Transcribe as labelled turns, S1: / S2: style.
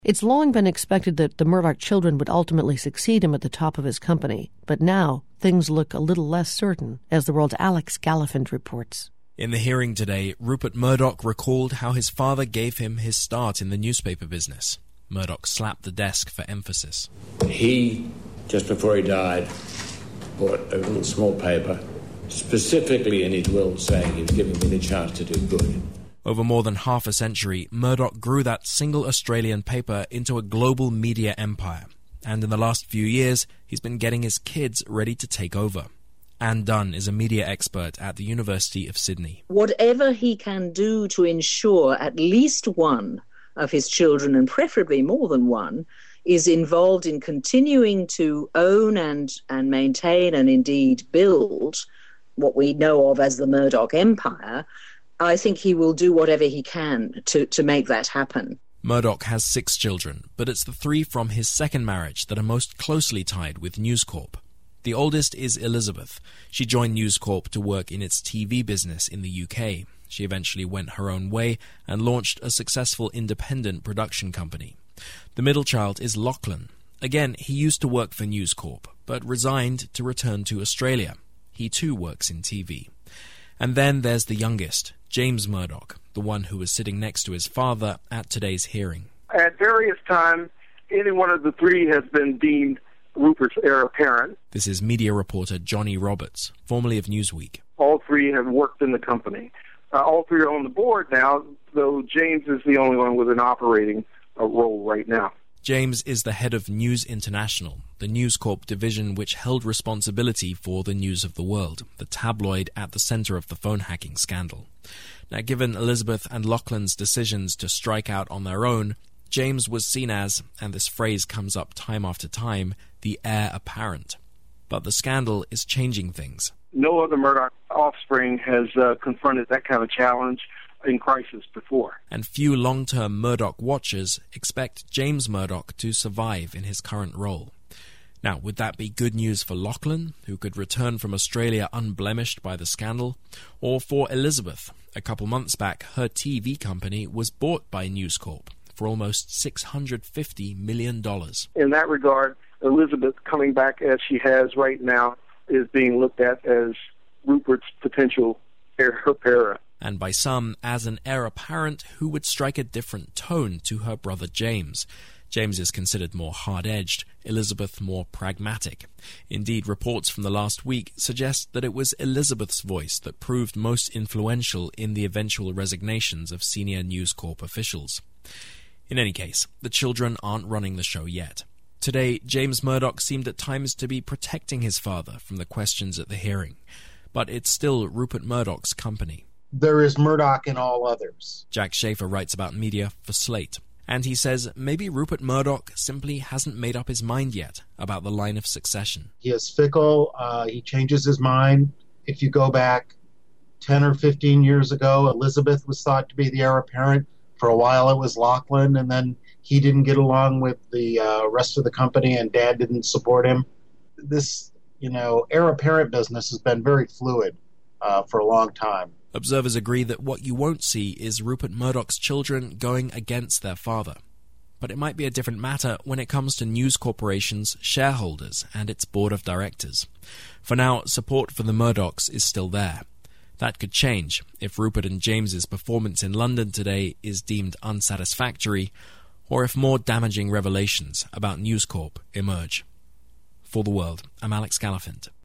S1: It's long been expected that the Murdoch children would ultimately succeed him at the top of his company, but now things look a little less certain, as the world's Alex Gallafent reports.
S2: In the hearing today, Rupert Murdoch recalled how his father gave him his start in the newspaper business. Murdoch slapped the desk for emphasis.
S3: He, just before he died, bought a little small paper, specifically in his will saying he was giving me the chance to do good.
S2: Over more than half a century, Murdoch grew that single Australian paper into a global media empire. And in the last few years, he's been getting his kids ready to take over. Anne Dunn is a media expert at the University of Sydney.
S4: Whatever he can do to ensure at least one of his children, and preferably more than one, is involved in continuing to own and maintain and indeed build what we know of as the Murdoch Empire, I think he will do whatever he can to make that happen.
S2: Murdoch has 6 children, but it's the 3 from his second marriage that are most closely tied with News Corp. The oldest is Elizabeth. She joined News Corp to work in its TV business in the UK. She eventually went her own way and launched a successful independent production company. The middle child is Lachlan. Again, he used to work for News Corp, but resigned to return to Australia. He too works in TV. And then there's the youngest, James Murdoch, the one who was sitting next to his father at today's hearing.
S5: At various times, any one of the 3 has been deemed Rupert's heir apparent.
S2: This is media reporter Johnny Roberts, formerly of Newsweek.
S5: All 3 have worked in the company. All 3 are on the board now, though James is the only one with an operating role right now.
S2: James is the head of News International, the News Corp division which held responsibility for the News of the World, the tabloid at the center of the phone hacking scandal. Now, given Elizabeth and Lachlan's decisions to strike out on their own, James was seen as, and this phrase comes up time after time, the heir apparent. But the scandal is changing things.
S5: No other Murdoch offspring has confronted that kind of challenge in crisis before.
S2: And few long-term Murdoch watchers expect James Murdoch to survive in his current role. Now, would that be good news for Lachlan, who could return from Australia unblemished by the scandal? Or for Elizabeth? A couple months back, her TV company was bought by News Corp for almost $650 million.
S5: In that regard, Elizabeth coming back as she has right now is being looked at as Rupert's potential heir apparent.
S2: And by some as an heir apparent who would strike a different tone to her brother James. James is considered more hard-edged, Elizabeth more pragmatic. Indeed, reports from the last week suggest that it was Elizabeth's voice that proved most influential in the eventual resignations of senior News Corp officials. In any case, the children aren't running the show yet. Today, James Murdoch seemed at times to be protecting his father from the questions at the hearing. But it's still Rupert Murdoch's company.
S6: There is Murdoch in all others.
S2: Jack Schaefer writes about media for Slate. And he says maybe Rupert Murdoch simply hasn't made up his mind yet about the line of succession.
S6: He is fickle. He changes his mind. If you go back 10 or 15 years ago, Elizabeth was thought to be the heir apparent. For a while it was Lachlan, and then he didn't get along with the rest of the company, and Dad didn't support him. This, heir apparent business has been very fluid for a long time.
S2: Observers agree that what you won't see is Rupert Murdoch's children going against their father. But it might be a different matter when it comes to News Corporation's shareholders and its board of directors. For now, support for the Murdochs is still there. That could change if Rupert and James's performance in London today is deemed unsatisfactory, or if more damaging revelations about News Corp emerge. For The World, I'm Alex Gallafent.